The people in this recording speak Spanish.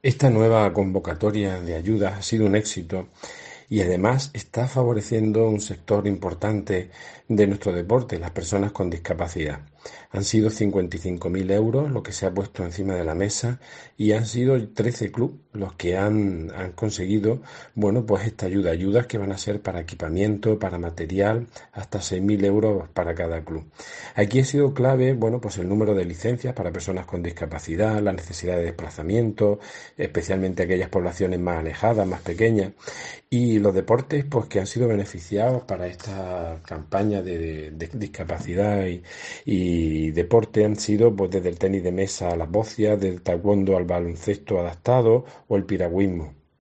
Esta nueva convocatoria de ayudas ha sido un éxito y además está favoreciendo un sector importante de nuestro deporte, las personas con discapacidad. Han sido 55.000 euros lo que se ha puesto encima de la mesa y han sido 13 clubes los que han conseguido, bueno, pues esta ayuda, ayudas que van a ser para equipamiento, para material, hasta 6.000 euros para cada club. Aquí ha sido clave, bueno, pues el número de licencias para personas con discapacidad, la necesidad de desplazamiento, especialmente aquellas poblaciones más alejadas, más pequeñas. Y los deportes, pues que han sido beneficiados para esta campaña de discapacidad y deporte han sido pues desde el tenis de mesa a las bocias, del taekwondo al baloncesto adaptado o el piragüismo.